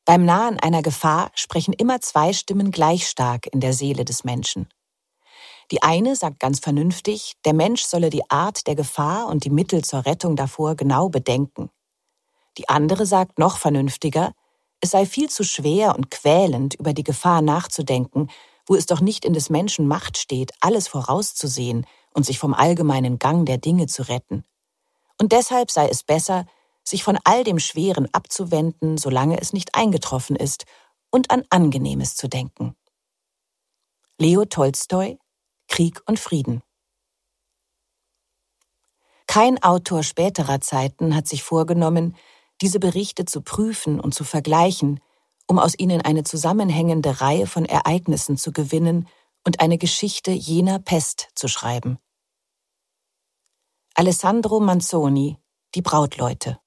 Beim Nahen einer Gefahr sprechen immer zwei Stimmen gleich stark in der Seele des Menschen. Die eine sagt ganz vernünftig, der Mensch solle die Art der Gefahr und die Mittel zur Rettung davor genau bedenken. Die andere sagt noch vernünftiger, es sei viel zu schwer und quälend, über die Gefahr nachzudenken, wo es doch nicht in des Menschen Macht steht, alles vorauszusehen und sich vom allgemeinen Gang der Dinge zu retten. Und deshalb sei es besser, sich von all dem Schweren abzuwenden, solange es nicht eingetroffen ist, und an Angenehmes zu denken. Leo Tolstoi, Krieg und Frieden. Kein Autor späterer Zeiten hat sich vorgenommen, diese Berichte zu prüfen und zu vergleichen, um aus ihnen eine zusammenhängende Reihe von Ereignissen zu gewinnen und eine Geschichte jener Pest zu schreiben. Alessandro Manzoni, Die Brautleute.